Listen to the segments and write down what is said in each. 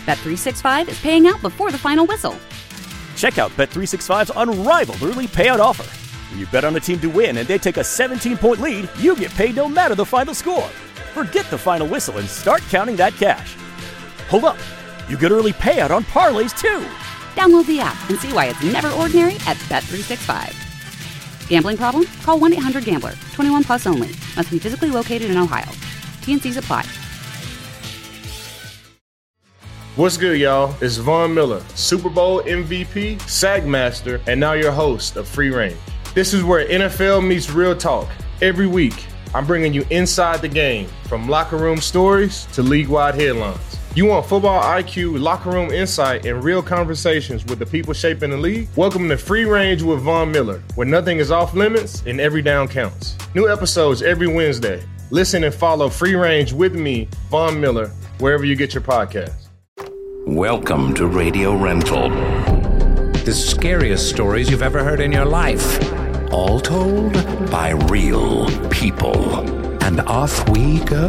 Bet365 is paying out before the final whistle. Check out Bet365's unrivaled early payout offer. When you bet on a team to win and they take a 17-point lead, you get paid no matter the final score. Forget the final whistle and start counting that cash. Hold up. You get early payout on parlays, too. Download the app and see why it's never ordinary at Bet365. Gambling problem? Call 1-800-GAMBLER. 21 plus only. Must be physically located in Ohio. T&Cs apply. What's good, y'all? It's Von Miller, Super Bowl MVP, Sack Master, and now your host of Free Range. This is where NFL meets real talk. Every week, I'm bringing you inside the game, from locker room stories to league-wide headlines. You want football IQ, locker room insight, and real conversations with the people shaping the league? Welcome to Free Range with Von Miller, where nothing is off limits and every down counts. New episodes every Wednesday. Listen and follow Free Range with me, Von Miller, wherever you get your podcasts. Welcome to Radio Rental. The scariest stories you've ever heard in your life. All told by real people. And off we go.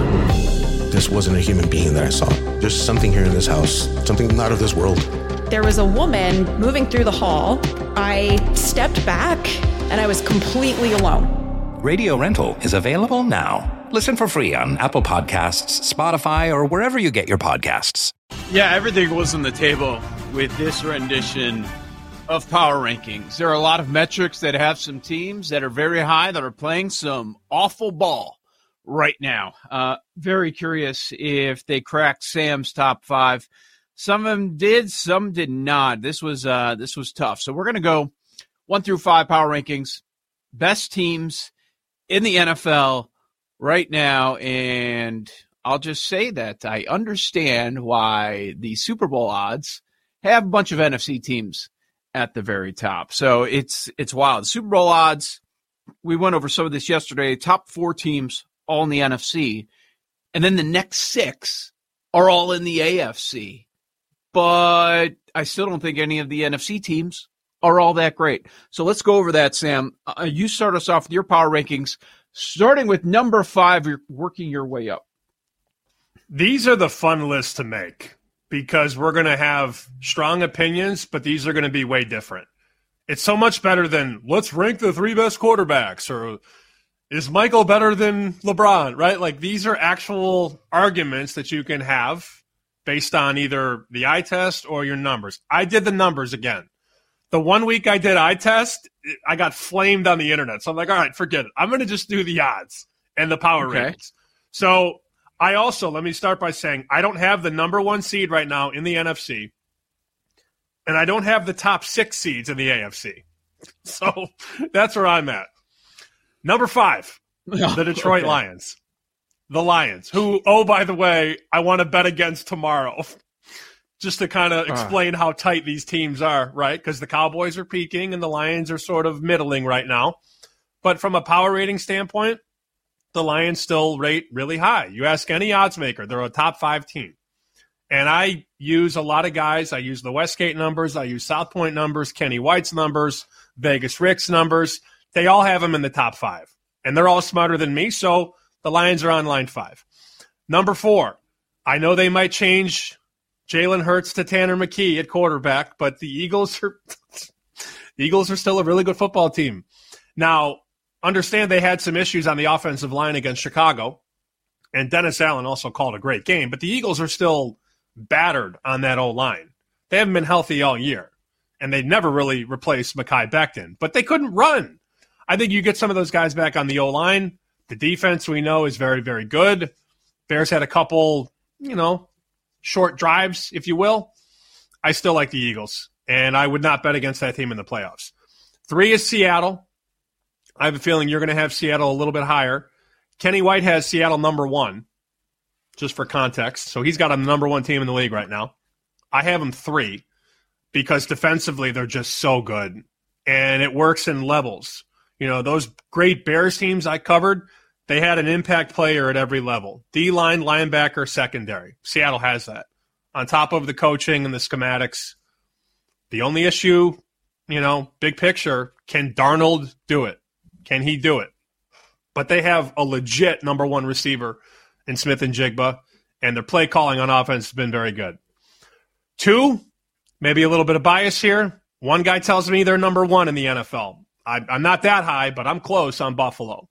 This wasn't a human being that I saw. There's something here in this house, something not of this world. There was a woman moving through the hall. I stepped back and I was completely alone. Radio Rental is available now. Listen for free on Apple Podcasts, Spotify, or wherever you get your podcasts. Yeah, everything was on the table with this rendition of Power Rankings. There are a lot of metrics that have some teams that are very high that are playing some awful ball right now. Very curious if they cracked Sam's top five. Some of them did, some did not. This was tough. So we're going to go 1 through 5 Power Rankings, best teams in the NFL right now, and I'll just say that I understand why the Super Bowl odds have a bunch of NFC teams at the very top. So it's wild. The Super Bowl odds, we went over some of this yesterday. Top 4 teams all in the NFC, and then the next 6 are all in the AFC. But I still don't think any of the NFC teams are all that great. So let's go over that, Sam. You start us off with your power rankings, starting with number 5. You're working your way up. These are the fun lists to make because we're going to have strong opinions, but these are going to be way different. It's so much better than let's rank the 3 best quarterbacks or is Michael better than LeBron, right? Like these are actual arguments that you can have based on either the eye test or your numbers. I did the numbers again. The 1 week I did eye test, I got flamed on the internet. So I'm like, all right, forget it. I'm going to just do the odds and the power rankings. So I also, let me start by saying, I don't have the number 1 seed right now in the NFC, and I don't have the top 6 seeds in the AFC. So that's where I'm at. Number 5, the Detroit Lions. The Lions, who, oh, by the way, I want to bet against tomorrow. Just to kind of explain how tight these teams are, right? Because the Cowboys are peaking and the Lions are sort of middling right now. But from a power rating standpoint, the Lions still rate really high. You ask any odds maker, they're a top 5 team. And I use a lot of guys. I use the Westgate numbers. I use South Point numbers, Kenny White's numbers, Vegas Rick's numbers. They all have them in the top 5. And they're all smarter than me, so the Lions are on line 5. Number 4, I know they might change Jalen Hurts to Tanner McKee at quarterback, but the Eagles are still a really good football team. Now, understand they had some issues on the offensive line against Chicago, and Dennis Allen also called a great game, but the Eagles are still battered on that O-line. They haven't been healthy all year, and they never really replaced Mekhi Becton, but they couldn't run. I think you get some of those guys back on the O-line. The defense we know is very, very good. Bears had a couple, short drives, if you will. I still like the Eagles, and I would not bet against that team in the playoffs. 3 is Seattle. I have a feeling you're going to have Seattle a little bit higher. Kenny White has Seattle number 1, just for context. So he's got a number 1 team in the league right now. I have them 3 because defensively they're just so good, and it works in levels. Those great Bears teams I covered, they had an impact player at every level. D-line, linebacker, secondary. Seattle has that. On top of the coaching and the schematics. The only issue, big picture, can Darnold do it? Can he do it? But they have a legit number 1 receiver in Smith and Jigba, and their play calling on offense has been very good. 2, maybe a little bit of bias here. One guy tells me they're number 1 in the NFL. I'm not that high, but I'm close on Buffalo.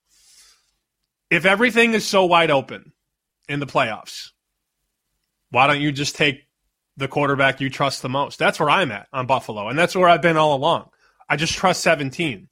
If everything is so wide open in the playoffs, why don't you just take the quarterback you trust the most? That's where I'm at on Buffalo, and that's where I've been all along. I just trust 17.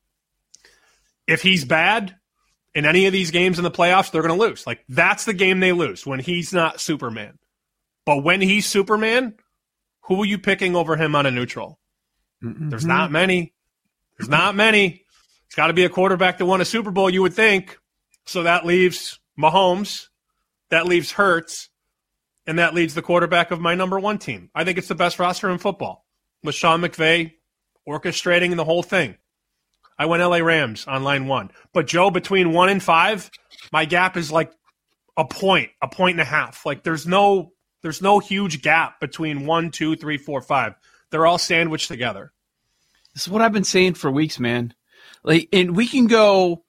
If he's bad in any of these games in the playoffs, they're going to lose. Like, that's the game they lose, when he's not Superman. But when he's Superman, who are you picking over him on a neutral? Mm-hmm. There's not many. There's not many. It's got to be a quarterback that won a Super Bowl, you would think. So that leaves Mahomes, that leaves Hurts, and that leaves the quarterback of my number 1 team. I think it's the best roster in football, with Sean McVay orchestrating the whole thing. I went LA Rams on line 1. But, Joe, between 1 and 5, my gap is like a point and a half. Like, there's no huge gap between 1, 2, 3, 4, 5. They're all sandwiched together. This is what I've been saying for weeks, man. Like, and we can go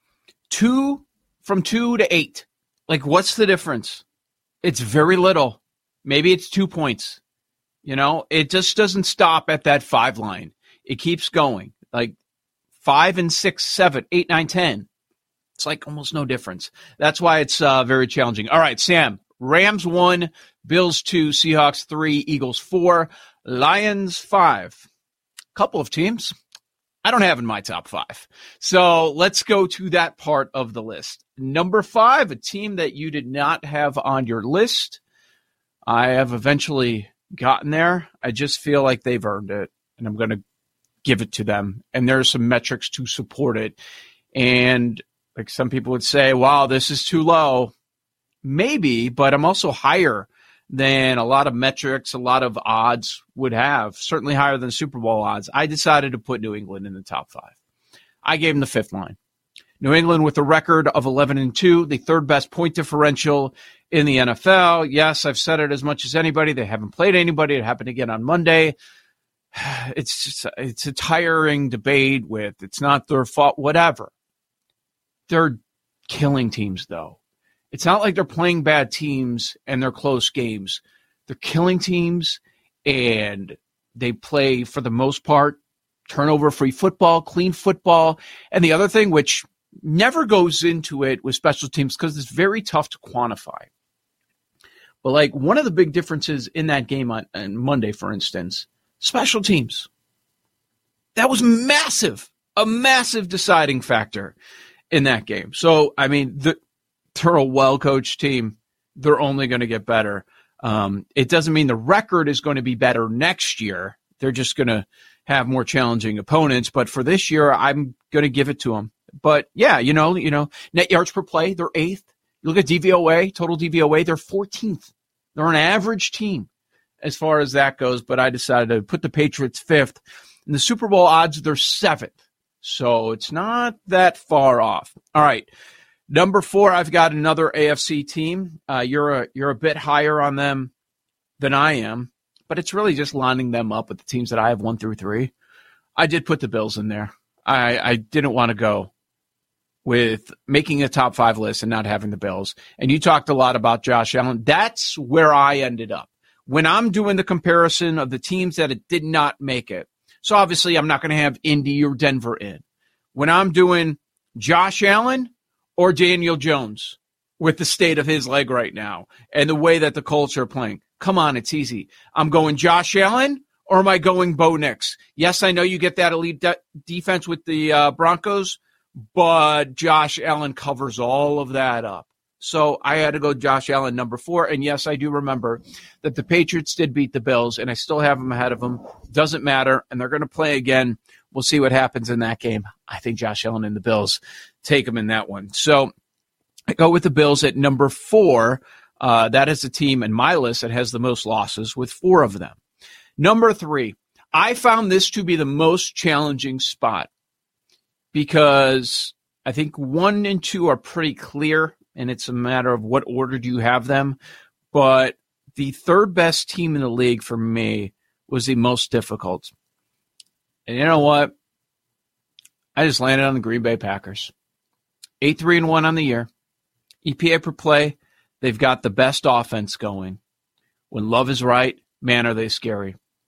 from 2 to 8. Like, what's the difference? It's very little. Maybe it's 2 points. You know, it just doesn't stop at that 5 line. It keeps going. Like 5 and 6, 7, 8, 9, 10. It's like almost no difference. That's why it's very challenging. All right, Sam. Rams 1, Bills 2, Seahawks 3, Eagles 4, Lions 5. Couple of teams I don't have in my top 5. So let's go to that part of the list. Number 5, a team that you did not have on your list. I have eventually gotten there. I just feel like they've earned it, and I'm going to give it to them. And there are some metrics to support it. And like some people would say, wow, this is too low. Maybe, but I'm also higher than a lot of metrics, a lot of odds would have, certainly higher than Super Bowl odds. I decided to put New England in the top 5. I gave them the 5th line. New England with a record of 11-2, the 3rd best point differential in the NFL. Yes, I've said it as much as anybody. They haven't played anybody. It happened again on Monday. It's a tiring debate with it's not their fault, whatever. They're killing teams, though. It's not like they're playing bad teams and they're close games. They're killing teams, and they play, for the most part, turnover-free football, clean football. And the other thing, which never goes into it with special teams because it's very tough to quantify. But like one of the big differences in that game on Monday, for instance, special teams. That was massive, a massive deciding factor in that game. So, I mean, they're a well-coached team. They're only going to get better. It doesn't mean the record is going to be better next year. They're just going to have more challenging opponents. But for this year, I'm going to give it to them. But, yeah, you know, net yards per play, they're 8th. You look at DVOA, total DVOA, they're 14th. They're an average team as far as that goes. But I decided to put the Patriots 5th. In the Super Bowl odds, they're 7th. So it's not that far off. All right. Number 4, I've got another AFC team. You're a bit higher on them than I am, but it's really just lining them up with the teams that I have 1 through 3. I did put the Bills in there. I didn't want to go with making a top 5 list and not having the Bills. And you talked a lot about Josh Allen. That's where I ended up. When I'm doing the comparison of the teams that it did not make it, so obviously I'm not going to have Indy or Denver in. When I'm doing Josh Allen or Daniel Jones with the state of his leg right now and the way that the Colts are playing, come on, it's easy. I'm going Josh Allen or am I going Bo Nix? Yes, I know you get that elite defense with the Broncos, but Josh Allen covers all of that up. So I had to go Josh Allen number 4. And yes, I do remember that the Patriots did beat the Bills, and I still have them ahead of them. Doesn't matter. And they're going to play again. We'll see what happens in that game. I think Josh Allen and the Bills take them in that one. So I go with the Bills at number 4. That is the team in my list that has the most losses with 4 of them. Number 3, I found this to be the most challenging spot because I think 1 and 2 are pretty clear, and it's a matter of what order do you have them. But the 3rd best team in the league for me was the most difficult. And you know what? I just landed on the Green Bay Packers. 8-3-1 on the year. EPA per play, they've got the best offense going. When love is right, man, are they scary.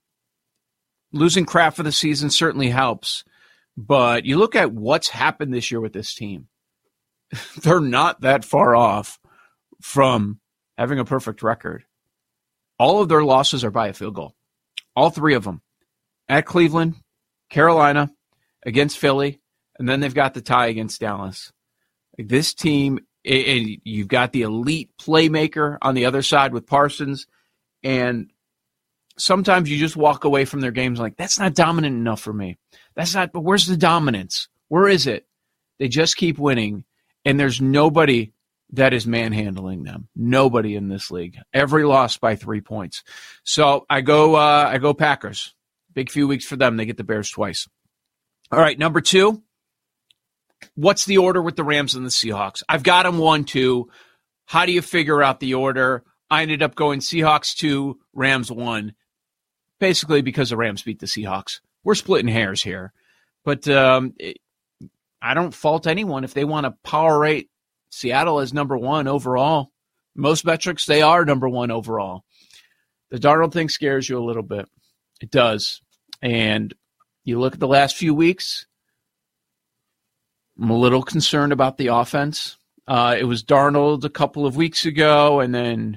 losing Kraft for the season certainly helps. But you look at what's happened this year with this team. They're not that far off from having a perfect record. All of their losses are by a field goal. All three of them. At Cleveland, Carolina, against Philly, and then they've got the tie against Dallas. Like this team, and you've got the elite playmaker on the other side with Parsons, and sometimes you just walk away from their games like, that's not dominant enough for me. That's not, but where's the dominance? Where is it? They just keep winning, and there's nobody that is manhandling them. Nobody in this league. Every loss by 3 points. So I go Packers. Big few weeks for them. They get the Bears twice. All right, number 2. What's the order with the Rams and the Seahawks? I've got them 1-2. How do you figure out the order? I ended up going Seahawks 2, Rams 1, basically because the Rams beat the Seahawks. We're splitting hairs here. But I don't fault anyone if they want to power rate Seattle as number 1 overall. Most metrics, they are number 1 overall. The Darnold thing scares you a little bit. It does. And you look at the last few weeks, I'm a little concerned about the offense. It was Darnold a couple of weeks ago, and then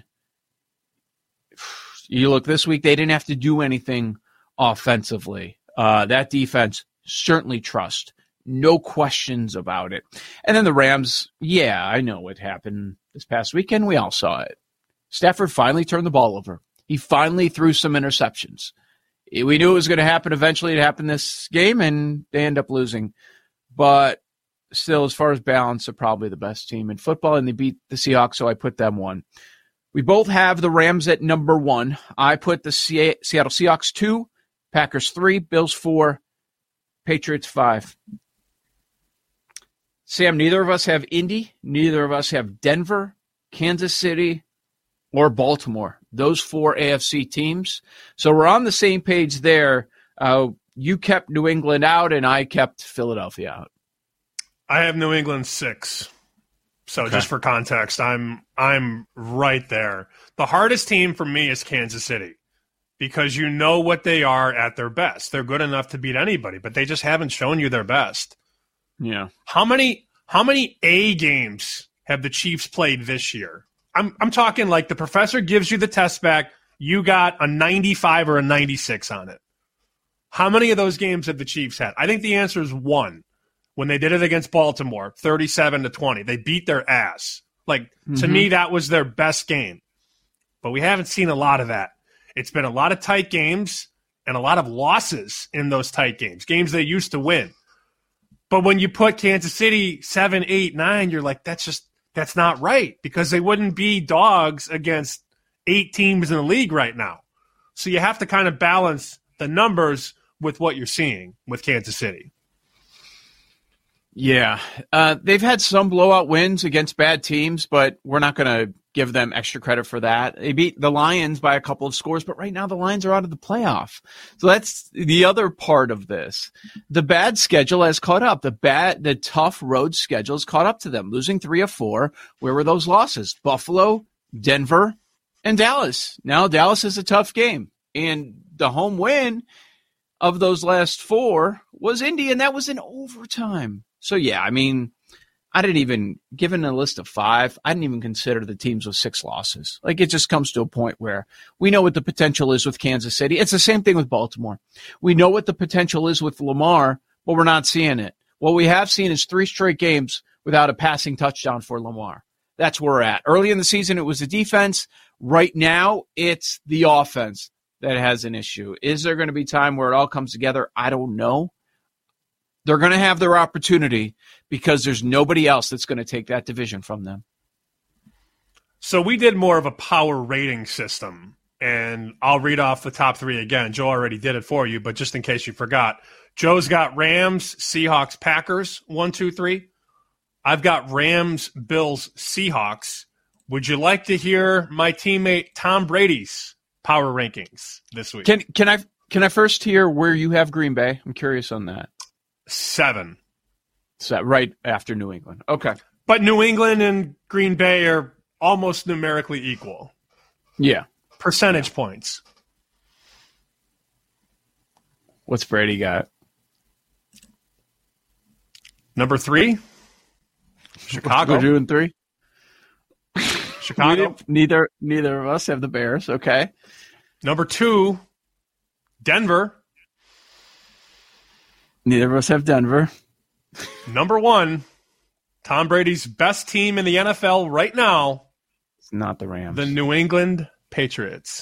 you look this week, they didn't have to do anything offensively. That defense, certainly trust. No questions about it. And then the Rams, yeah, I know what happened this past weekend. We all saw it. Stafford finally turned the ball over. He finally threw some interceptions. We knew it was going to happen eventually. It happened this game, and they end up losing. But still, as far as balance, they're probably the best team in football, and they beat the Seahawks, so I put them 1. We both have the Rams at number 1. I put the Seattle Seahawks 2, Packers 3, Bills 4, Patriots 5. Sam, neither of us have Indy. Neither of us have Denver, Kansas City, or Baltimore. Those 4 AFC teams. So we're on the same page there. You kept New England out, and I kept Philadelphia out. I have New England 6. So okay. Just for context, I'm right there. The hardest team for me is Kansas City because you know what they are at their best. They're good enough to beat anybody, but they just haven't shown you their best. Yeah. How many A games have the Chiefs played this year? I'm talking like the professor gives you the test back. You got a 95 or a 96 on it. How many of those games have the Chiefs had? I think the answer is 1. When they did it against Baltimore, 37-20. They beat their ass. To me, that was their best game. But we haven't seen a lot of that. It's been a lot of tight games and a lot of losses in those tight games, games they used to win. But when you put Kansas City 7, 8, 9, you're like, that's not right because they wouldn't be dogs against 8 teams in the league right now. So you have to kind of balance the numbers with what you're seeing with Kansas City. Yeah, they've had some blowout wins against bad teams, but we're not going to give them extra credit for that. They beat the Lions by a couple of scores, but right now the Lions are out of the playoff. So that's the other part of this. The bad schedule has caught up. The tough road schedule has caught up to them, losing 3 of 4. Where were those losses? Buffalo, Denver, and Dallas. Now Dallas is a tough game, and the home win of those last 4 was Indy, and that was in overtime. So, yeah, I mean, I didn't even, given a list of 5, I didn't even consider the teams with 6 losses. Like, it just comes to a point where we know what the potential is with Kansas City. It's the same thing with Baltimore. We know what the potential is with Lamar, but we're not seeing it. What we have seen is 3 straight games without a passing touchdown for Lamar. That's where we're at. Early in the season, it was the defense. Right now, it's the offense that has an issue. Is there going to be time where it all comes together? I don't know. They're going to have their opportunity because there's nobody else that's going to take that division from them. So we did more of a power rating system, and I'll read off the top 3 again. Joe already did it for you, but just in case you forgot, Joe's got Rams, Seahawks, Packers, 1, 2, 3. I've got Rams, Bills, Seahawks. Would you like to hear my teammate Tom Brady's power rankings this week? Can I first hear where you have Green Bay? I'm curious on that. 7. So right after New England. Okay. But New England and Green Bay are almost numerically equal. Yeah. Percentage points. What's Brady got? Number 3, Chicago. We're doing 3. Chicago. Neither of us have the Bears. Okay. Number 2, Denver. Neither of us have Denver. Number 1, Tom Brady's best team in the NFL right now. It's not the Rams. The New England Patriots.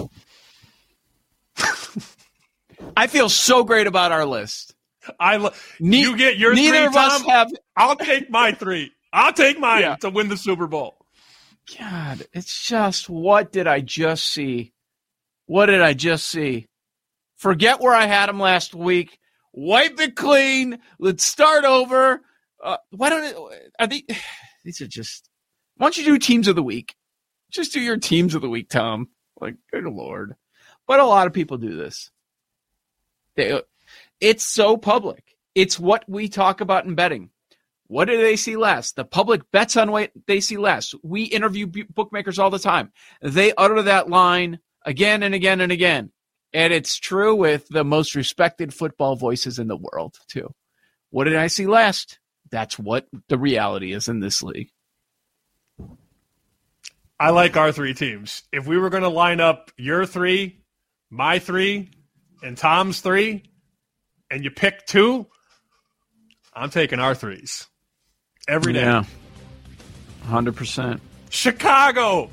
I feel so great about our list. You get your 3, neither of Tom. us have. I'll take my 3. I'll take mine to win the Super Bowl. God, it's just, what did I just see? What did I just see? Forget where I had him last week. Wipe it clean. Let's start over. Why don't these are just, why don't you do teams of the week? Just do your teams of the week, Tom. Like, good Lord. But a lot of people do this. It's so public. It's what we talk about in betting. What do they see last? The public bets on what they see last. We interview bookmakers all the time. They utter that line again and again and again. And it's true with the most respected football voices in the world, too. What did I see last? That's what the reality is in this league. I like our 3 teams. If we were going to line up your 3, my 3, and Tom's 3, and you pick 2, I'm taking our 3s. Every day. Yeah. 100%. Chicago.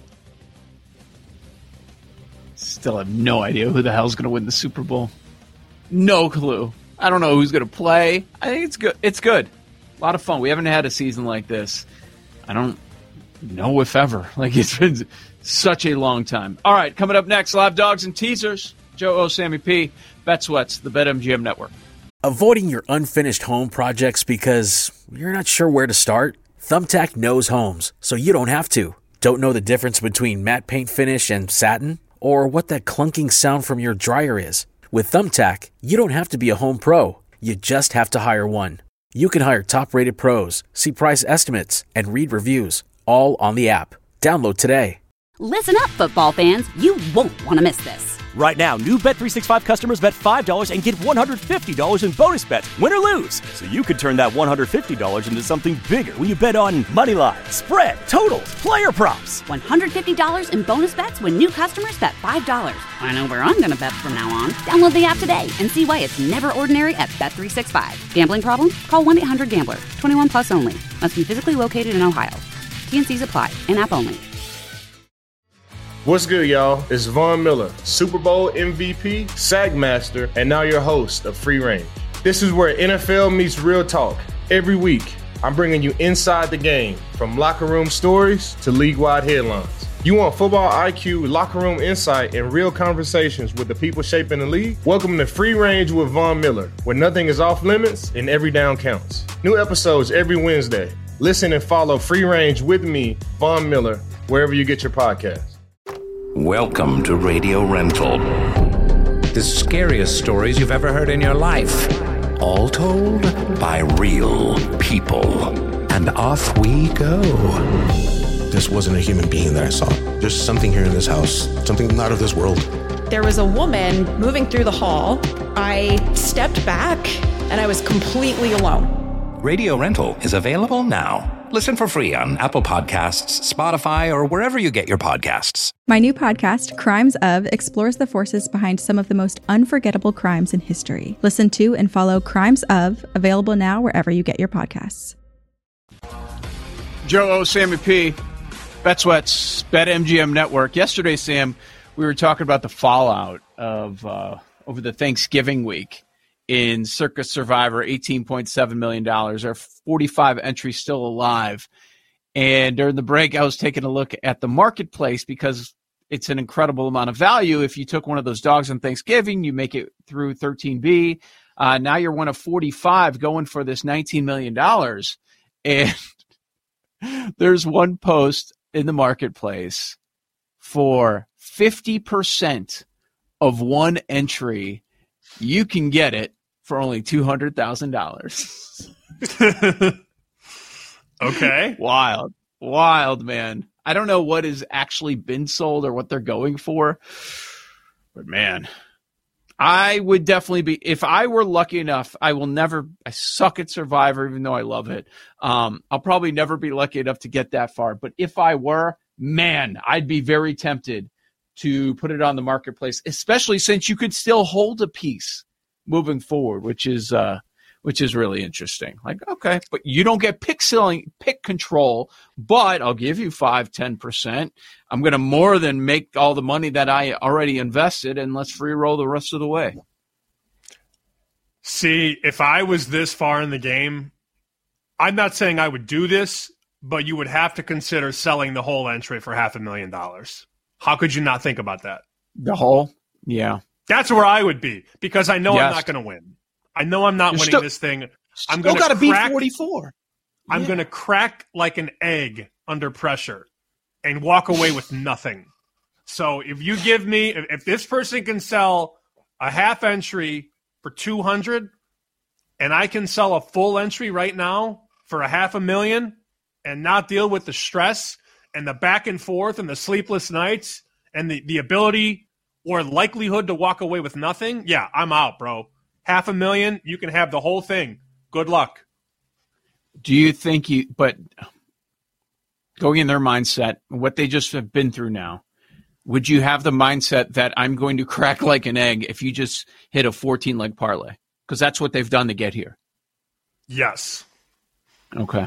Still have no idea who the hell's going to win the Super Bowl. No clue. I don't know who's going to play. I think it's good. It's good. A lot of fun. We haven't had a season like this. I don't know if ever. Like, it's been such a long time. All right, coming up next, live dogs and teasers. Joe O, Sammy P, Bet Sweats, the BetMGM Network. Avoiding your unfinished home projects because you're not sure where to start? Thumbtack knows homes, so you don't have to. Don't know the difference between matte paint finish and satin? Or what that clunking sound from your dryer is? With Thumbtack, you don't have to be a home pro. You just have to hire one. You can hire top-rated pros, see price estimates, and read reviews, all on the app. Download today. Listen up, football fans. You won't want to miss this. Right now, new Bet365 customers bet $5 and get $150 in bonus bets, win or lose. So you could turn that $150 into something bigger when you bet on moneyline, spread, totals, player props. $150 in bonus bets when new customers bet $5. I know where I'm going to bet from now on. Download the app today and see why it's never ordinary at Bet365. Gambling problem? Call 1-800-GAMBLER. 21 plus only. Must be physically located in Ohio. T&Cs apply. In-app only. What's good, y'all? It's Von Miller, Super Bowl MVP, SAG Master, and now your host of Free Range. This is where NFL meets real talk. Every week, I'm bringing you inside the game, from locker room stories to league-wide headlines. You want football IQ, locker room insight, and real conversations with the people shaping the league? Welcome to Free Range with Von Miller, where nothing is off limits and every down counts. New episodes every Wednesday. Listen and follow Free Range with me, Von Miller, wherever you get your podcasts. Welcome to Radio Rental. The scariest stories you've ever heard in your life. All told by real people. And off we go. This wasn't a human being that I saw. There's something here in this house, something not of this world. There was a woman moving through the hall. I stepped back and I was completely alone. Radio Rental is available now. Listen for free on Apple Podcasts, Spotify, or wherever you get your podcasts. My new podcast, Crimes Of, explores the forces behind some of the most unforgettable crimes in history. Listen to and follow Crimes Of, available now wherever you get your podcasts. Joe O, Sammy P, Bet Sweats, BetMGM Network. Yesterday, Sam, we were talking about the fallout of over the Thanksgiving week in Circus Survivor, $18.7 million. There are 45 entries still alive. And during the break, I was taking a look at the marketplace because it's an incredible amount of value. If you took one of those dogs on Thanksgiving, you make it through 13B. Now you're one of 45 going for this $19 million. And there's one post in the marketplace for 50% of one entry. You can get it for only $200,000. Okay. Wild, man. I don't know what has actually been sold or what they're going for, but man, I would definitely be, if I were lucky enough, I suck at Survivor, even though I love it. I'll probably never be lucky enough to get that far. But if I were, man, I'd be very tempted to put it on the marketplace, especially since you could still hold a piece moving forward, which is really interesting. Like, okay, but you don't get pick control, but I'll give you 5-10%. I'm going to more than make all the money that I already invested, and let's free roll the rest of the way. See, if I was this far in the game, I'm not saying I would do this, but you would have to consider selling the whole entry for $500,000. How could you not think about that? The whole? Yeah. That's where I would be, because I know I'm not going to win. I know I'm not winning this thing. I'm going to beat 44. I'm going to crack like an egg under pressure and walk away with nothing. So if you give me, if this person can sell a half entry for $200, and I can sell a full entry right now for $500,000 and not deal with the stress and the back and forth and the sleepless nights and the ability or likelihood to walk away with nothing, yeah, I'm out, bro. $500,000, you can have the whole thing. Good luck. Do you think but going in their mindset, what they just have been through now, would you have the mindset that I'm going to crack like an egg if you just hit a 14-leg parlay? Because that's what they've done to get here. Yes. Okay.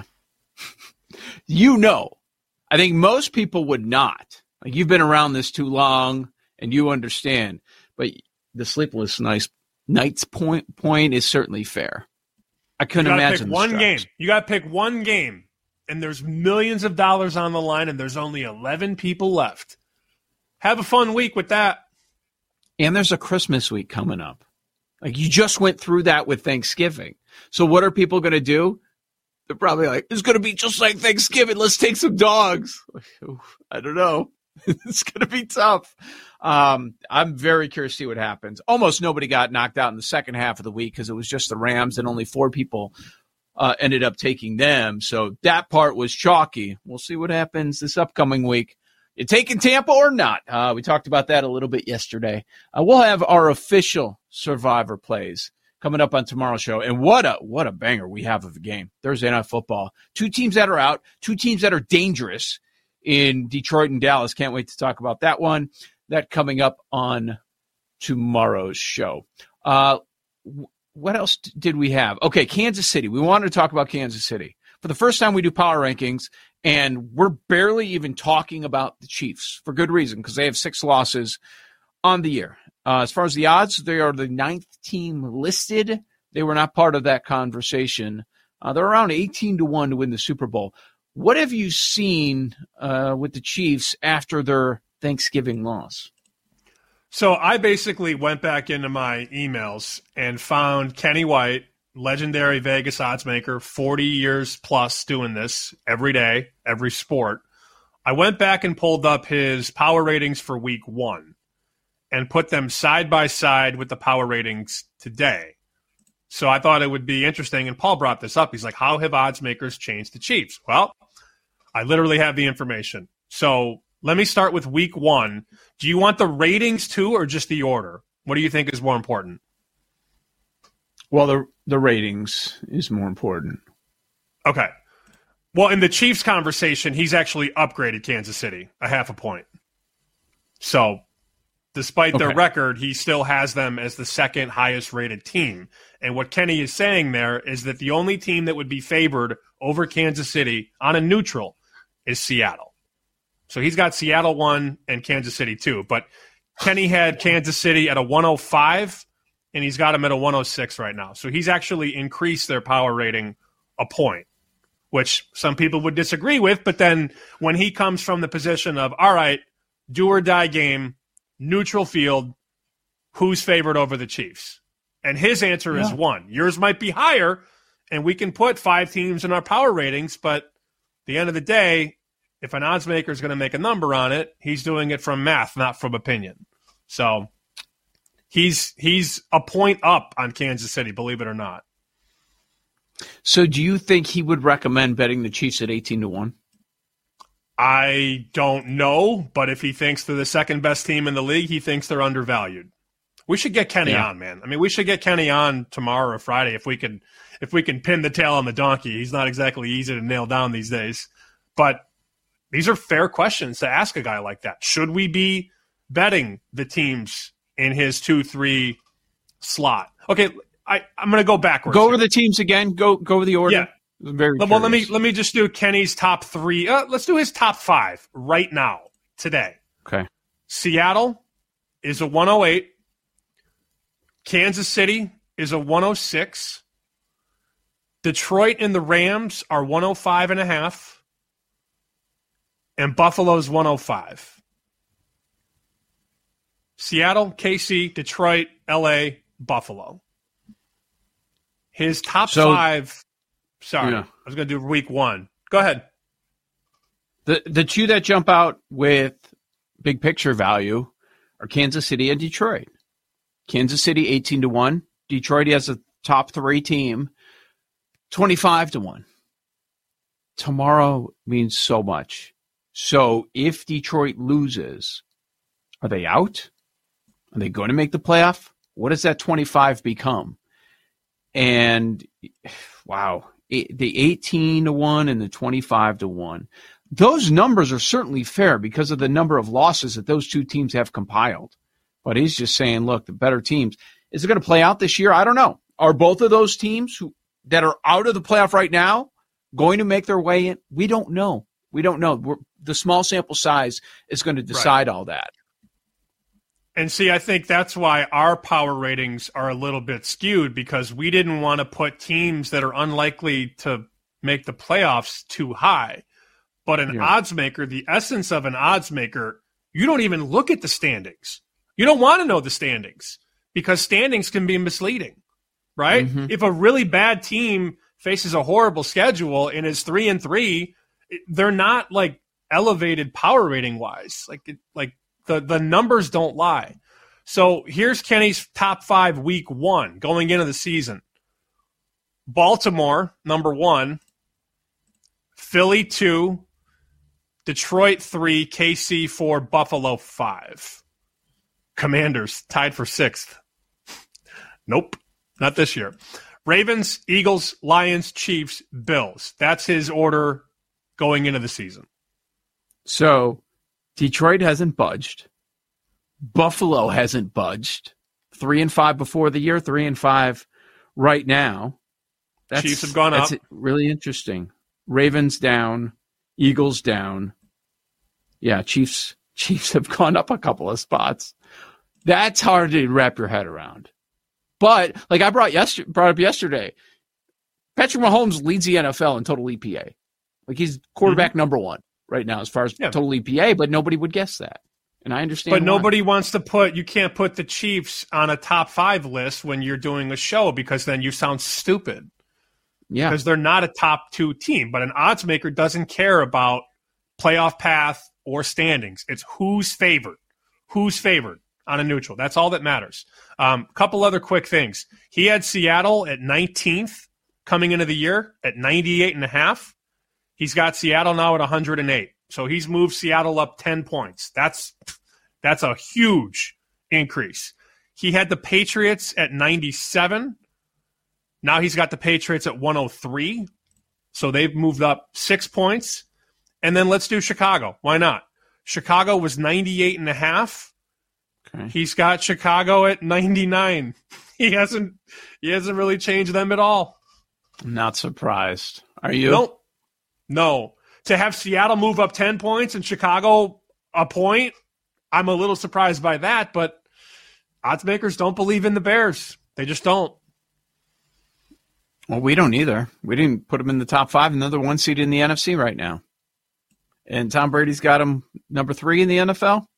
I think most people would not. Like, you've been around this too long and you understand. But the sleepless nights point is certainly fair. I couldn't imagine pick one game. You got to pick one game, and there's millions of dollars on the line, and there's only 11 people left. Have a fun week with that. And there's a Christmas week coming up. Like, you just went through that with Thanksgiving. So what are people going to do? They're probably like, it's going to be just like Thanksgiving. Let's take some dogs. I don't know. It's going to be tough. I'm very curious to see what happens. Almost nobody got knocked out in the second half of the week because it was just the Rams, and only 4 people ended up taking them. So that part was chalky. We'll see what happens this upcoming week. You taking Tampa or not? We talked about that a little bit yesterday. We'll have our official Survivor plays coming up on tomorrow's show. And what a banger we have of a game. Thursday Night Football. 2 teams that are out, 2 teams that are dangerous in Detroit and Dallas. Can't wait to talk about that one. That coming up on tomorrow's show. What else did we have? Okay, Kansas City. We wanted to talk about Kansas City. For the first time, we do power rankings, and we're barely even talking about the Chiefs for good reason, because they have 6 losses on the year. As far as the odds, they are the 9th team listed. They were not part of that conversation. They're around 18-1 to win the Super Bowl. What have you seen with the Chiefs after their Thanksgiving loss? So I basically went back into my emails and found Kenny White, legendary Vegas odds maker, 40 years plus doing this every day, every sport. I went back and pulled up his power ratings for week 1 and put them side by side with the power ratings today. So I thought it would be interesting, and Paul brought this up. He's like, how have odds makers changed the Chiefs? Well, I literally have the information. So let me start with week 1. Do you want the ratings too, or just the order? What do you think is more important? Well, the ratings is more important. Okay. Well, in the Chiefs conversation, he's actually upgraded Kansas City a half a point. So despite their record, he still has them as the 2nd highest rated team. And what Kenny is saying there is that the only team that would be favored over Kansas City on a neutral is Seattle. So he's got Seattle 1 and Kansas City 2. But Kenny had Kansas City at a 105, and he's got them at a 106 right now. So he's actually increased their power rating a point, which some people would disagree with. But then when he comes from the position of, all right, do or die game, neutral field, who's favored over the Chiefs? And his answer is 1. Yours might be higher, and we can put 5 teams in our power ratings, but at the end of the day, if an odds maker is going to make a number on it, he's doing it from math, not from opinion. So he's a point up on Kansas City, believe it or not. So do you think he would recommend betting the Chiefs at 18-1? I don't know, but if he thinks they're the 2nd best team in the league, he thinks they're undervalued. We should get Kenny on, man. I mean, we should get Kenny on tomorrow or Friday if we can pin the tail on the donkey. He's not exactly easy to nail down these days. But these are fair questions to ask a guy like that. Should we be betting the teams in his 2-3 slot? Okay, I'm going to go backwards. Go over the teams again. Go over the order. Yeah. Very well, let me just do Kenny's top 3. Let's do his top 5 right now, today. Okay. Seattle is a 108. Kansas City is a 106. Detroit and the Rams are 105.5. And Buffalo's 105. Seattle, KC, Detroit, LA, Buffalo. His top 5. Sorry, I was going to do week 1. Go ahead. The two that jump out with big picture value are Kansas City and Detroit. Kansas City 18-1. Detroit has a top 3 team 25-1. Tomorrow means so much. So if Detroit loses, are they out? Are they going to make the playoff? What does that 25 become? And wow, the 18-1 and the 25-1. Those numbers are certainly fair because of the number of losses that those two teams have compiled. But he's just saying, look, the better teams. Is it going to play out this year? I don't know. Are both of those teams that are out of the playoff right now going to make their way in? We don't know. We don't know. The small sample size is going to decide all that. And see, I think that's why our power ratings are a little bit skewed because we didn't want to put teams that are unlikely to make the playoffs too high. But an odds maker, the essence of an odds maker, you don't even look at the standings. You don't want to know the standings because standings can be misleading, right? Mm-hmm. If a really bad team faces a horrible schedule and is 3-3, they're not like elevated power rating wise. Like the numbers don't lie. So here's Kenny's top 5 week 1 going into the season. Baltimore, number 1. Philly, 2. Detroit, 3. KC, 4. Buffalo, 5. Commanders tied for 6th. Nope, not this year. Ravens, Eagles, Lions, Chiefs, Bills. That's his order going into the season. So Detroit hasn't budged. Buffalo hasn't budged. 3-5 before the year, 3-5 right now. Chiefs have gone up. That's really interesting. Ravens down, Eagles down. Yeah, Chiefs have gone up a couple of spots. That's hard to wrap your head around. But like I brought up yesterday, Patrick Mahomes leads the NFL in total EPA. Like he's quarterback number 1 right now as far as total EPA, but nobody would guess that. And I understand But why. nobody wants to you can't put the Chiefs on a top 5 list when you're doing a show because then you sound stupid. Yeah. Because they're not a top 2 team. But an odds maker doesn't care about playoff path or standings. It's who's favored. Who's favored on a neutral. That's all that matters. Couple other quick things. He had Seattle at 19th coming into the year at 98.5. He's got Seattle now at 108. So he's moved Seattle up 10 points. That's a huge increase. He had the Patriots at 97. Now he's got the Patriots at 103. So they've moved up 6 points. And then let's do Chicago. Why not? Chicago was 98.5. Okay. He's got Chicago at 99. He hasn't really changed them at all. I'm not surprised. Are you? No. To have Seattle move up 10 points and Chicago a point, I'm a little surprised by that, but odds makers don't believe in the Bears. They just don't. Well, we don't either. We didn't put them in the top 5, another 1 seed in the NFC right now. And Tom Brady's got him number 3 in the NFL.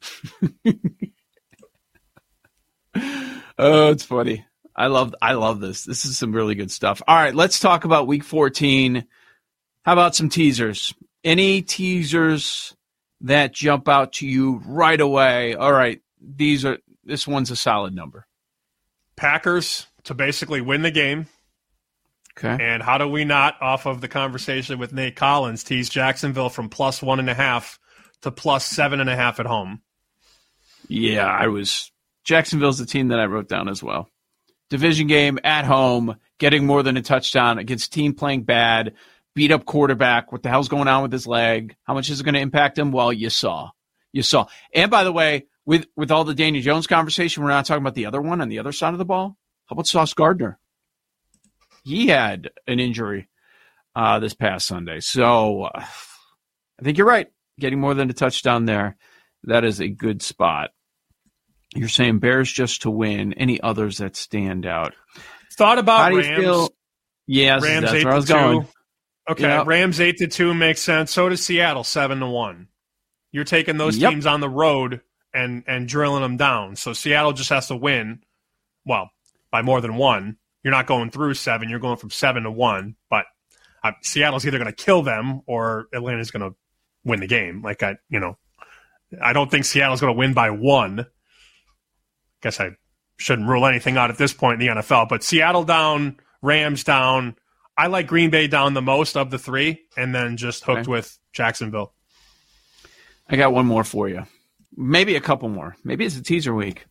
Oh, it's funny. I love this. This is some really good stuff. All right, let's talk about week 14. How about some teasers? Any teasers that jump out to you right away? All right, this one's a solid number. Packers to basically win the game. Okay. And how do we not, off of the conversation with Nate Collins, tease Jacksonville from +1.5 to +7.5 at home? Yeah, I was Jacksonville's the team that I wrote down as well. Division game at home, getting more than a touchdown against a team playing bad, beat up quarterback. What the hell's going on with his leg? How much is it going to impact him? Well, you saw. And by the way, with all the Daniel Jones conversation, we're not talking about the other one on the other side of the ball. How about Sauce Gardner? He had an injury this past Sunday. So I think you're right. Getting more than a touchdown there. That is a good spot. You're saying Bears just to win. Any others that stand out? Thought about How do you Rams. feel? Yes, Rams that's where I was going. Okay, yep. Rams 8-2 makes sense. So does Seattle 7-1. You're taking those teams on the road and drilling them down. So Seattle just has to win. Well, by more than one. You're not going through 7. You're going from 7-1. But Seattle's either going to kill them or Atlanta's going to win the game. I don't think Seattle's going to win by 1. Guess I shouldn't rule anything out at this point in the NFL. But Seattle down, Rams down. I like Green Bay down the most of the 3, and then just hooked with Jacksonville. I got one more for you. Maybe a couple more. Maybe it's a teaser week.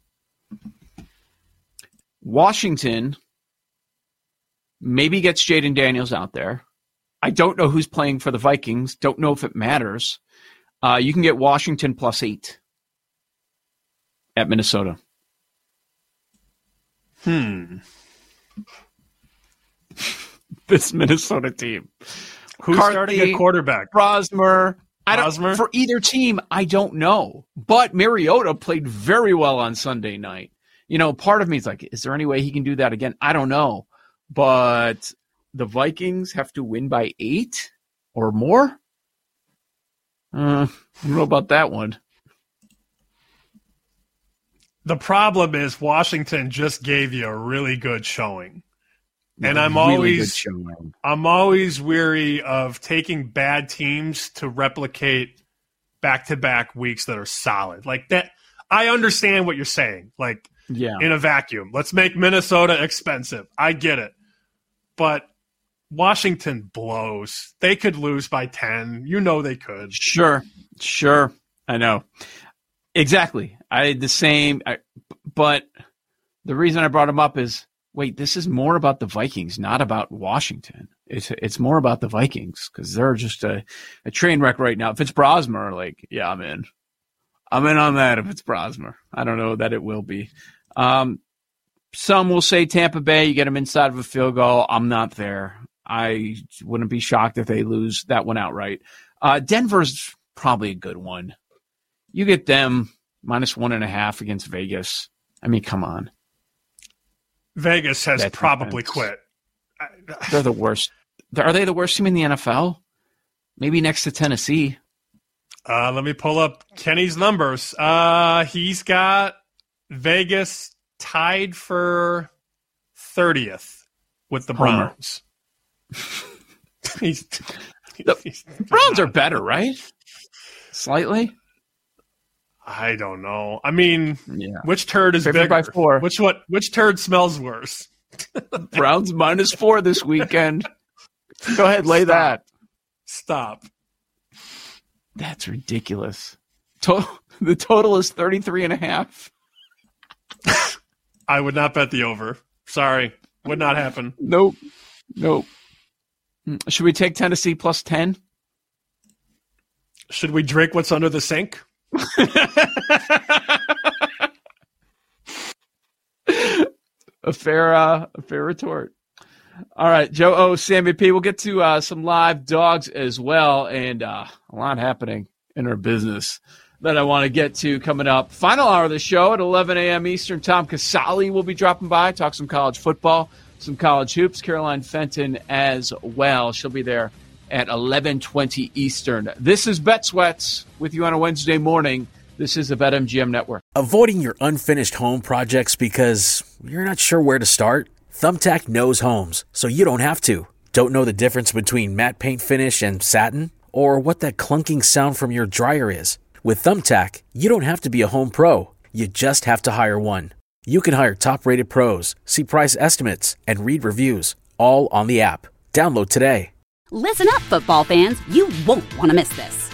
Washington maybe gets Jaden Daniels out there. I don't know who's playing for the Vikings. Don't know if it matters. You can get Washington +8 at Minnesota. This Minnesota team. Who's starting at quarterback? Brosmer. For either team, I don't know. But Mariota played very well on Sunday night. Part of me is like, is there any way he can do that again? I don't know. But the Vikings have to win by 8 or more? I don't know about that one. The problem is Washington just gave you a really good showing. And I'm always weary of taking bad teams to replicate back-to-back weeks that are solid. Like that, I understand what you're saying. In a vacuum, let's make Minnesota expensive. I get it. But Washington blows. They could lose by 10. They could. Sure. I know. Exactly. I did the same. But the reason I brought him up is, wait, this is more about the Vikings, not about Washington. It's more about the Vikings because they're just a train wreck right now. If it's Brosmer, I'm in. I'm in on that if it's Brosmer. I don't know that it will be. Some will say Tampa Bay, you get them inside of a field goal. I'm not there. I wouldn't be shocked if they lose that one outright. Denver's probably a good one. You get them -1.5 against Vegas. I mean, come on. Vegas has probably quit. They're the worst. Are they the worst team in the NFL? Maybe next to Tennessee. Let me pull up Kenny's numbers. He's got Vegas tied for 30th with the Browns. The Browns are better, right? Slightly? I don't know. I mean, which turd is bigger? By 4. Which turd smells worse? Browns -4 this weekend. Go ahead, lay that. Stop. That's ridiculous. The total is 33.5. I would not bet the over. Sorry. Would not happen. Nope. Should we take Tennessee +10? Should we drink what's under the sink? A fair retort. All right, Joe O, Sammy P. We'll get to some live dogs as well, and a lot happening in our business that I want to get to coming up. Final hour of the show at 11 a.m. Eastern. Tom Casale will be dropping by, talk some college football, some college hoops. Caroline Fenton as well. She'll be there at 11:20 Eastern. This is Bet Sweats with you on a Wednesday morning. This is the BetMGM Network. Avoiding your unfinished home projects because you're not sure where to start? Thumbtack knows homes, so you don't have to. Don't know the difference between matte paint finish and satin? Or what that clunking sound from your dryer is? With Thumbtack, you don't have to be a home pro. You just have to hire one. You can hire top-rated pros, see price estimates, and read reviews, all on the app. Download today. Listen up, football fans. You won't want to miss this.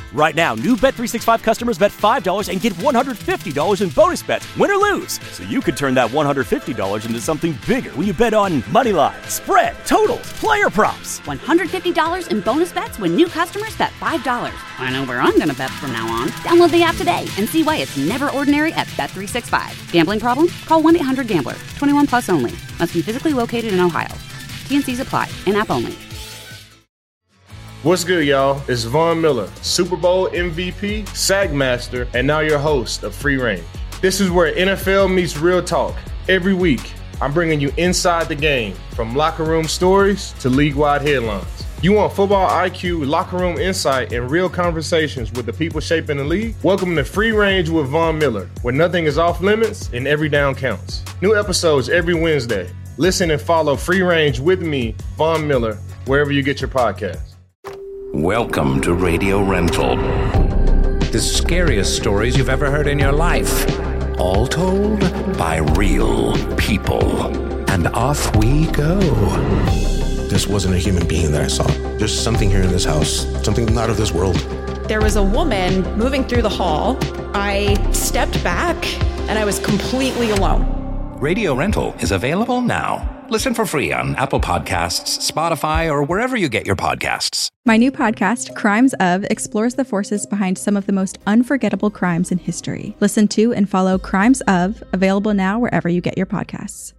Right now, new Bet365 customers bet $5 and get $150 in bonus bets, win or lose. So you could turn that $150 into something bigger when you bet on money line, spread, totals, player props. $150 in bonus bets when new customers bet $5. I know where I'm going to bet from now on. Download the app today and see why it's never ordinary at Bet365. Gambling problem? Call 1-800-GAMBLER. 21 plus only. Must be physically located in Ohio. T&Cs apply. In-app only. What's good, y'all? It's Von Miller, Super Bowl MVP, Sagmaster, and now your host of Free Range. This is where NFL meets real talk. Every week, I'm bringing you inside the game, from locker room stories to league-wide headlines. You want football IQ, locker room insight, and real conversations with the people shaping the league? Welcome to Free Range with Von Miller, where nothing is off limits and every down counts. New episodes every Wednesday. Listen and follow Free Range with me, Von Miller, wherever you get your podcasts. Welcome to Radio Rental. The scariest stories you've ever heard in your life. All told by real people. And off we go. This wasn't a human being that I saw. There's something here in this house, something not of this world. There was a woman moving through the hall. I stepped back and I was completely alone. Radio Rental is available now. Listen for free on Apple Podcasts, Spotify, or wherever you get your podcasts. My new podcast, Crimes Of, explores the forces behind some of the most unforgettable crimes in history. Listen to and follow Crimes Of, available now wherever you get your podcasts.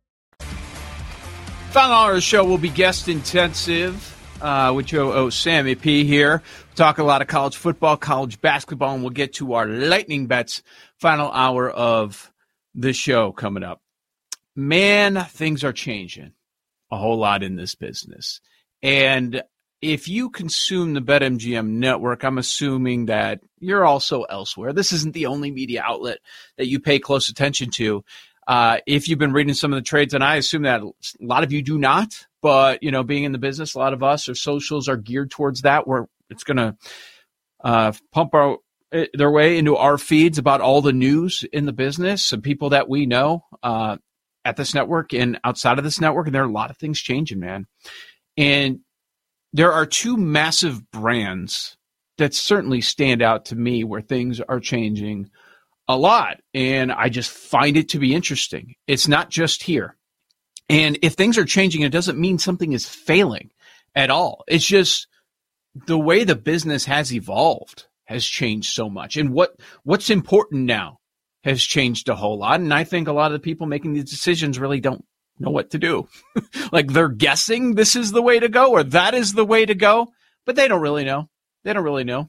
Final hour of the show will be guest intensive with Joe Sammy P here. We'll talk a lot of college football, college basketball, and we'll get to our lightning bets. Final hour of the show coming up. Man, things are changing a whole lot in this business. And if you consume the BetMGM network, I'm assuming that you're also elsewhere. This isn't the only media outlet that you pay close attention to. If you've been reading some of the trades, and I assume that a lot of you do not, but, you know, being in the business, a lot of us, our socials are geared towards that, where it's going to pump their way into our feeds about all the news in the business and people that we know at this network and outside of this network. And there are a lot of things changing, man. And there are two massive brands that certainly stand out to me where things are changing a lot. And I just find it to be interesting. It's not just here. And if things are changing, it doesn't mean something is failing at all. It's just the way the business has evolved has changed so much. And what's important now has changed a whole lot. And I think a lot of the people making these decisions really don't know what to do. Like they're guessing this is the way to go or that is the way to go, but they don't really know. They don't really know.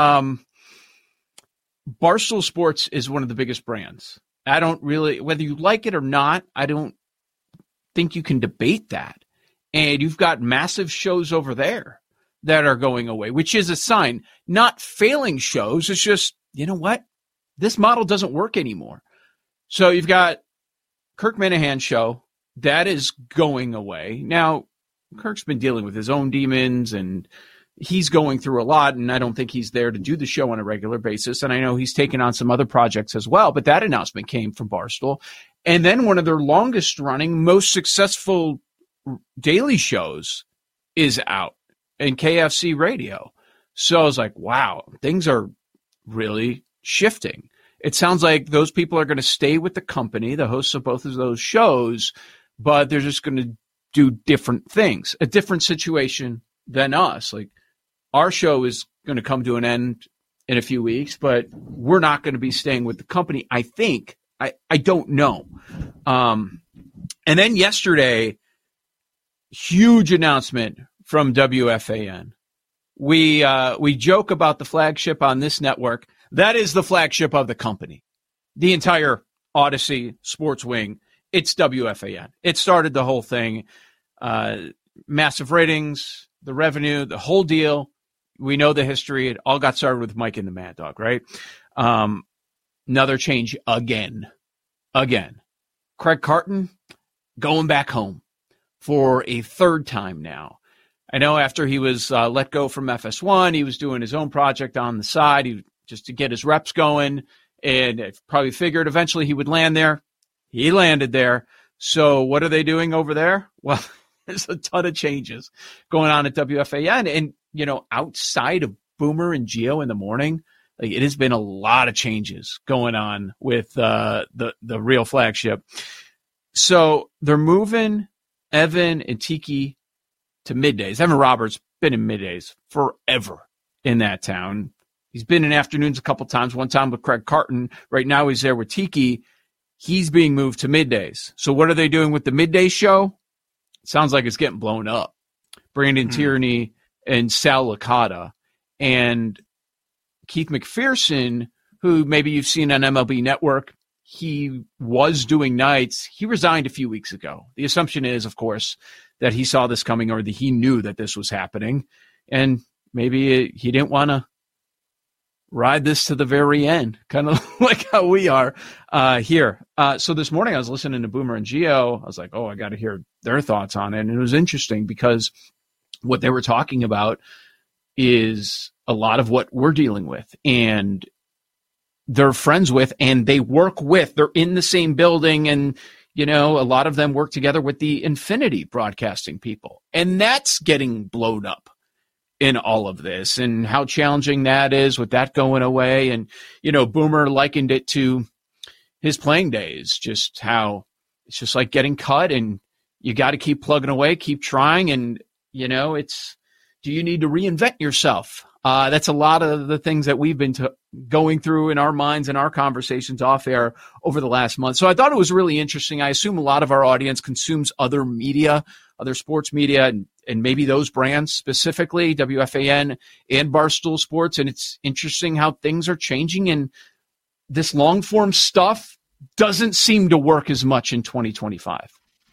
Barstool Sports is one of the biggest brands. I don't really, whether you like it or not, I don't think you can debate that. And you've got massive shows over there that are going away, which is a sign, not failing shows. It's just, you know what? This model doesn't work anymore. So you've got Kirk Minahan's show that is going away. Now, Kirk's been dealing with his own demons and he's going through a lot, and I don't think he's there to do the show on a regular basis. And I know he's taken on some other projects as well, but that announcement came from Barstool. And then one of their longest running, most successful daily shows is out in KFC Radio. So I was like, wow, things are really shifting. It sounds like those people are going to stay with the company, the hosts of both of those shows, but they're just going to do different things, a different situation than us. Like our show is going to come to an end in a few weeks, but we're not going to be staying with the company. I think, I don't know. And then yesterday, huge announcement from WFAN. We joke about the flagship on this network. That is the flagship of the company. The entire Odyssey Sports Wing, it's WFAN. It started the whole thing. Massive ratings, the revenue, the whole deal. We know the history. It all got started with Mike and the Mad Dog, right? Another change again. Craig Carton going back home for a third time now. I know after he was let go from FS1, he was doing his own project on the side just to get his reps going, and probably figured eventually he would land there. He landed there. So what are they doing over there? Well, there's a ton of changes going on at WFAN. And, you know, outside of Boomer and Gio in the morning, like it has been a lot of changes going on with the Real Flagship. So they're moving Evan and Tiki to middays. Evan Roberts been in middays forever in that town. He's been in afternoons a couple times, one time with Craig Carton. Right now he's there with Tiki. He's being moved to middays. So what are they doing with the midday show? Sounds like it's getting blown up. Brandon Tierney and Sal Licata. And Keith McPherson, who maybe you've seen on MLB Network, he was doing nights. He resigned a few weeks ago. The assumption is, of course, that he saw this coming or that he knew that this was happening. And maybe he didn't want to ride this to the very end, kind of like how we are here. So this morning I was listening to Boomer and Gio. I was like, I got to hear their thoughts on it. And it was interesting because what they were talking about is a lot of what we're dealing with and they're friends with and they work with. They're in the same building and, a lot of them work together with the Infinity broadcasting people. And that's getting blown up in all of this and how challenging that is with that going away. And, Boomer likened it to his playing days, just how it's just like getting cut and you got to keep plugging away, keep trying. And, do you need to reinvent yourself? That's a lot of the things that we've been going through in our minds and our conversations off air over the last month. So I thought it was really interesting. I assume a lot of our audience consumes other media, other sports media, and maybe those brands specifically, WFAN and Barstool Sports. And it's interesting how things are changing and this long form stuff doesn't seem to work as much in 2025.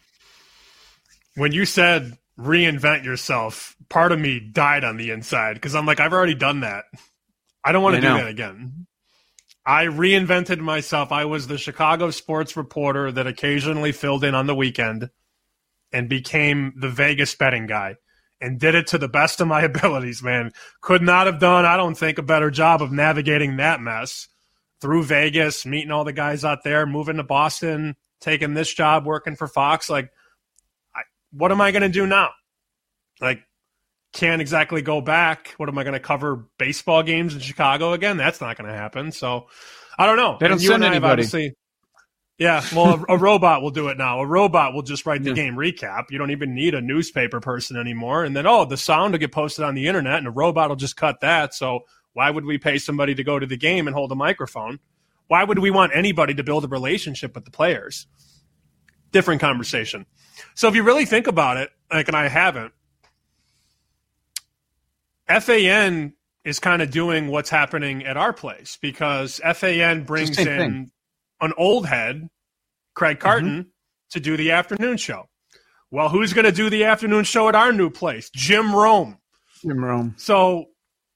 When you said reinvent yourself, part of me died on the inside because I'm like, I've already done that. I don't want to do that again. I reinvented myself. I was the Chicago sports reporter that occasionally filled in on the weekend and became the Vegas betting guy and did it to the best of my abilities, man. Could not have done, I don't think, a better job of navigating that mess through Vegas, meeting all the guys out there, moving to Boston, taking this job, working for Fox. Like, what am I going to do now? Like, can't exactly go back. What am I going to cover baseball games in Chicago again? That's not going to happen. So I don't know. They don't send anybody. Yeah, well, a robot will do it now. A robot will just write the game recap. You don't even need a newspaper person anymore. And then, the sound will get posted on the internet, and a robot will just cut that. So why would we pay somebody to go to the game and hold a microphone? Why would we want anybody to build a relationship with the players? Different conversation. So if you really think about it, like, and I haven't, FAN is kind of doing what's happening at our place because FAN brings in an old head, Craig Carton, to do the afternoon show. Well, who's going to do the afternoon show at our new place? Jim Rome. So,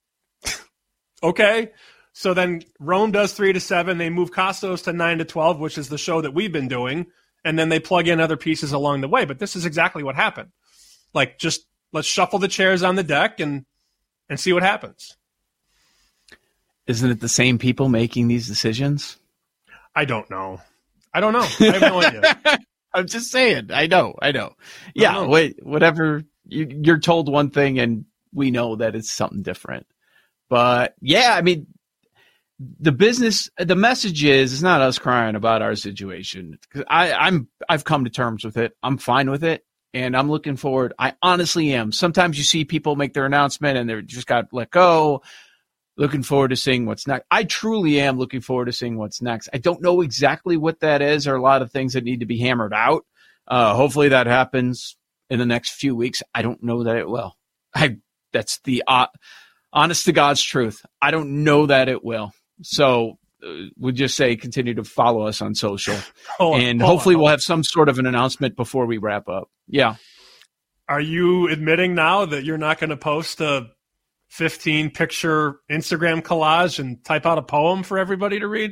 okay. So then Rome does 3 to 7. They move Costos to 9 to 12, which is the show that we've been doing. And then they plug in other pieces along the way. But this is exactly what happened. Like, just let's shuffle the chairs on the deck and see what happens. Isn't it the same people making these decisions? I don't know. I have no idea. I'm just saying. I know. Yeah, wait, whatever. You're told one thing and we know that it's something different. But yeah, I mean, the message is, it's not us crying about our situation. I've come to terms with it. I'm fine with it. And I'm looking forward. I honestly am. Sometimes you see people make their announcement and they're just got let go. Looking forward to seeing what's next. I truly am looking forward to seeing what's next. I don't know exactly what that is. There are a lot of things that need to be hammered out. Hopefully that happens in the next few weeks. I don't know that it will. That's the honest to God's truth. I don't know that it will. So we'll just say continue to follow us on social. Hopefully we'll have some sort of an announcement before we wrap up. Yeah. Are you admitting now that you're not going to post a 15-picture Instagram collage and type out a poem for everybody to read?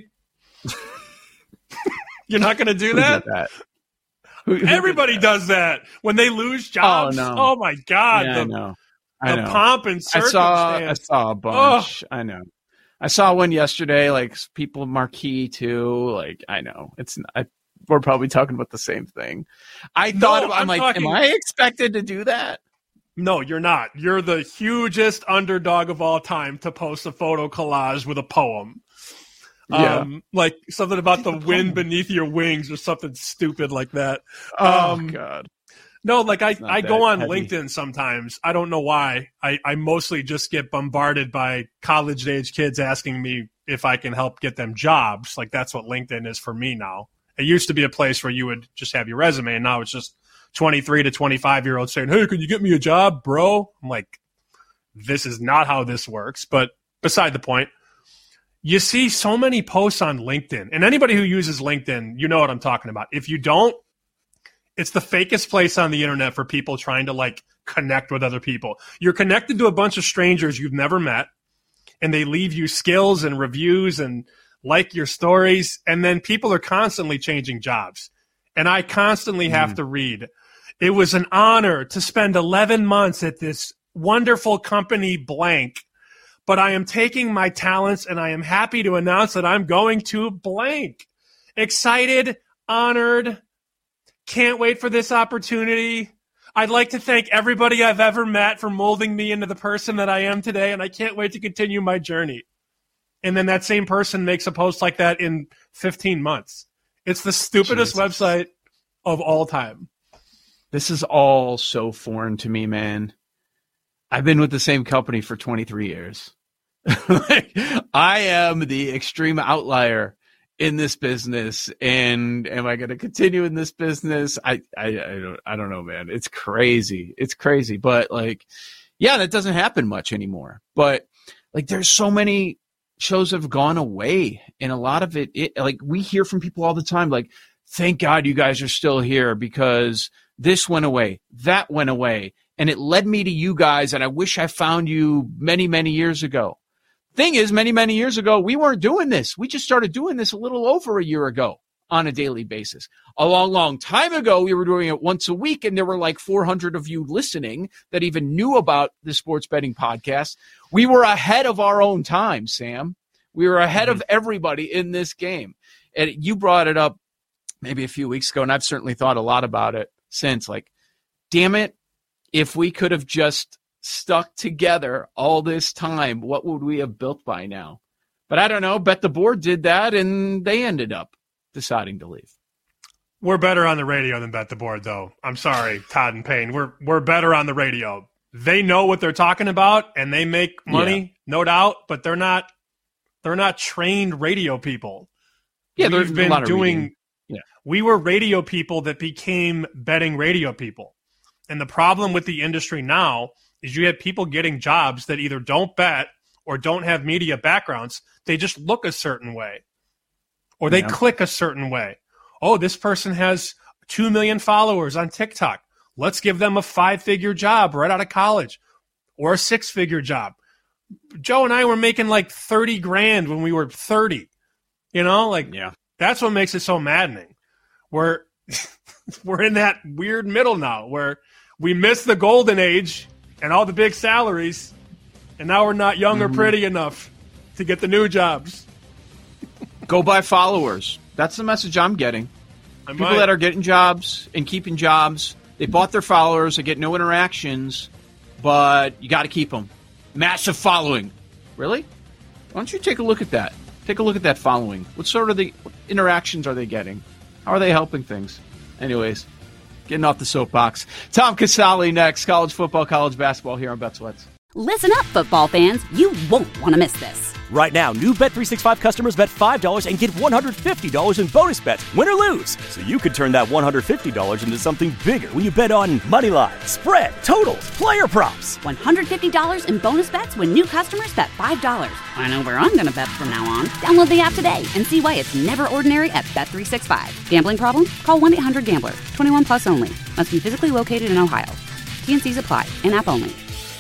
You're not going to do that? Everybody does that when they lose jobs. Oh, no. Oh my God. Yeah, I know. The pomp and circumstance. I saw a bunch. I know. I saw one yesterday, like people marquee too. Like, I know we're probably talking about the same thing. I'm like, am I expected to do that? No, you're not. You're the hugest underdog of all time to post a photo collage with a poem. Yeah. Like something about the wind beneath your wings or something stupid like that. God. No, like I go on heavy. LinkedIn sometimes. I don't know why. I mostly just get bombarded by college-age kids asking me if I can help get them jobs. Like that's what LinkedIn is for me now. It used to be a place where you would just have your resume, and now it's just 23 to 25-year-olds saying, hey, can you get me a job, bro? I'm like, this is not how this works. But beside the point, you see so many posts on LinkedIn, and anybody who uses LinkedIn, you know what I'm talking about. If you don't, it's the fakest place on the internet for people trying to like connect with other people. You're connected to a bunch of strangers you've never met, and they leave you skills and reviews and like your stories, and then people are constantly changing jobs. And I constantly have to read, it was an honor to spend 11 months at this wonderful company blank, but I am taking my talents and I am happy to announce that I'm going to blank. Excited, honored, can't wait for this opportunity. I'd like to thank everybody I've ever met for molding me into the person that I am today, and I can't wait to continue my journey. And then that same person makes a post like that in 15 months. It's the stupidest website of all time. This is all so foreign to me, man. I've been with the same company for 23 years. I am the extreme outlier in this business, and am I going to continue in this business? I don't know, man. It's crazy. It's crazy, but like, yeah, that doesn't happen much anymore. But like, there's so many shows have gone away, and a lot of it like we hear from people all the time, like, thank God you guys are still here because this went away, that went away, and it led me to you guys, and I wish I found you many, many years ago. Thing is, many, many years ago, we weren't doing this. We just started doing this a little over a year ago on a daily basis. A long, long time ago, we were doing it once a week, and there were like 400 of you listening that even knew about the Sports Betting Podcast. We were ahead of our own time, Sam. We were ahead of everybody in this game. And you brought it up maybe a few weeks ago, and I've certainly thought a lot about it since. Like, damn it, if we could have just stuck together all this time, what would we have built by now? But I don't know. Bet the Board did that, and they ended up deciding to leave. We're better on the radio than Bet the Board, though. I'm sorry, Todd and Payne. We're better on the radio. They know what they're talking about, and they make money, no doubt. But they're not trained radio people. Yeah, there's been a lot of reading. Yeah, we were radio people that became betting radio people, and the problem with the industry now is you have people getting jobs that either don't bet or don't have media backgrounds. They just look a certain way, or they click a certain way. Oh, this person has 2 million followers on TikTok. Let's give them a 5-figure job right out of college, or a 6-figure job. Joe and I were making like 30 grand when we were 30. You know, like, that's what makes it so maddening. We're in that weird middle now where we missed the golden age and all the big salaries, and now we're not young or pretty enough to get the new jobs. Go buy followers. That's the message I'm getting. People that are getting jobs and keeping jobs, they bought their followers, they get no interactions, but you got to keep them. Massive following. Really? Why don't you take a look at that? Take a look at that following. What sort of what interactions are they getting? How are they helping things? Anyways, getting off the soapbox. Tom Casale next. College football, college basketball here on BetSweats. Listen up, football fans. You won't want to miss this. Right now, new Bet365 customers bet $5 and get $150 in bonus bets, win or lose. So you could turn that $150 into something bigger when you bet on money line, spread, totals, player props. $150 in bonus bets when new customers bet $5. I know where I'm going to bet from now on. Download the app today and see why it's never ordinary at Bet365. Gambling problem? Call 1-800-GAMBLER. 21 plus only. Must be physically located in Ohio. T&Cs apply. In-app only.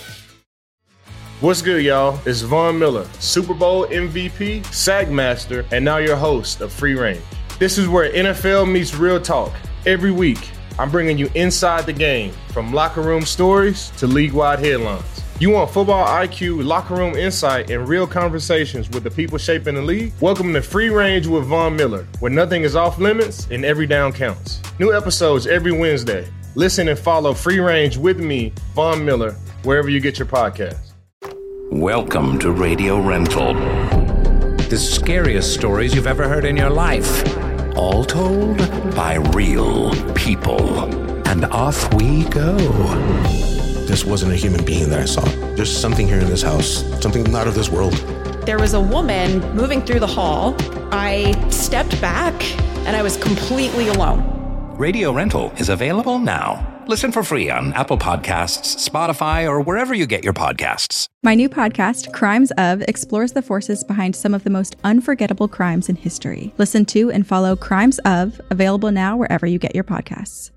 What's good, y'all? It's Von Miller, Super Bowl MVP, SAG Master, and now your host of Free Range. This is where NFL meets real talk. Every week, I'm bringing you inside the game, from locker room stories to league-wide headlines. You want football IQ, locker room insight, and real conversations with the people shaping the league? Welcome to Free Range with Von Miller, where nothing is off limits and every down counts. New episodes every Wednesday. Listen and follow Free Range with me, Von Miller, wherever you get your podcasts. Welcome to Radio Rental. The scariest stories you've ever heard in your life. All told by real people. And off we go. This wasn't a human being that I saw. There's something here in this house, something not of this world. There was a woman moving through the hall. I stepped back and I was completely alone. Radio Rental is available now. Listen for free on Apple Podcasts, Spotify, or wherever you get your podcasts. My new podcast, Crimes Of, explores the forces behind some of the most unforgettable crimes in history. Listen to and follow Crimes Of, available now wherever you get your podcasts.